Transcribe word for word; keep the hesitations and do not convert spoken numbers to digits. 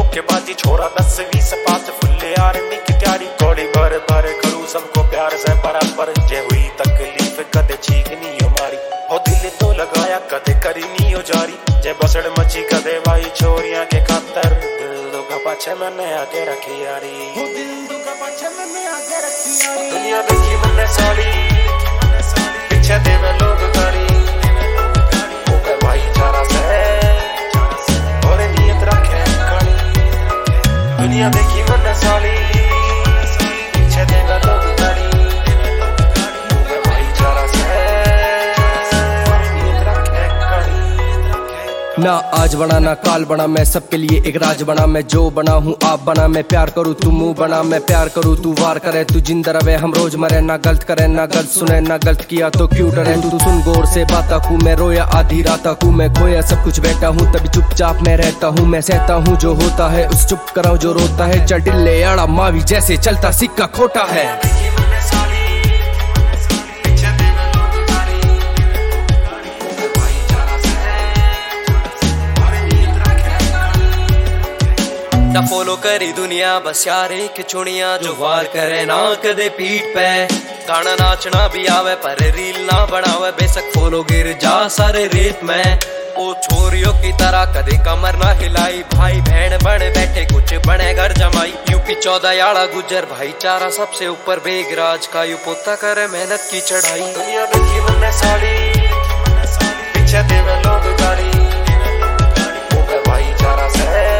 के बाजी छोरा दस बीस पास फुल्ले आर्मी की तैयारी गोली भर भर करूँ सबको प्यार से बराबर जे हुई तकलीफ कदे चीखनी हमारी हो दिल तो लगाया कदे करी नी हो जारी जे बसड़ मची कदे भाई छोरियां के खातर दिल दो का पाछे मैंने आगे रखी यारी हो दिल दो का पाछे मैंने आगे रखी यारी दुनिया देखी मैंने साली पीछे देवे लोग गाड़ी हो गए भाईचारा से और नियत रखे कड़ी दुनिया देखी मैंने साली पीछे देवे लोग गाड़ी हो गए भाईचारा से और नियत रखे कड़ी। ना आज बना ना काल बना, मैं सबके लिए एक राज बना। मैं जो बना हूँ आप बना, मैं प्यार करूँ तू मुंह बना। मैं प्यार करूँ तू वार करे, तू जिंदा रहे हम रोज मरे। ना गलत करे ना गलत सुने, ना गलत किया तो क्यों डरे। तू सुन गौर से बाता कू, मैं रोया आधी राता कू। मैं खोया सब कुछ बैठा हूँ तभी चुपचाप मैं रहता हूँ। मैं सहता हूँ जो होता है उस चुप कराऊं जो रोता है। चल टिल्ले आड़ा मावी जैसे चलता सिक्का खोटा है। ना फॉलो करी दुनिया बस यार एक चुनिया जो वार करे ना कदे पीठ पे। गाना नाचना भी आवे पर रील ना बनावे, बेशक फॉलो गिर जा सारे रेत में। ओ छोरियों की तरह कदे कमर ना हिलाई, भाई बहन बने बैठे कुछ बने घर जमाई। यूपी चौदह याड़ा गुजर भाईचारा सबसे ऊपर, बेगराज का यू पोता करे मेहनत की चढ़ाई। दुनिया देखी मैंने साली पीछे देवे लोग गाड़ी हो गए भाईचारा से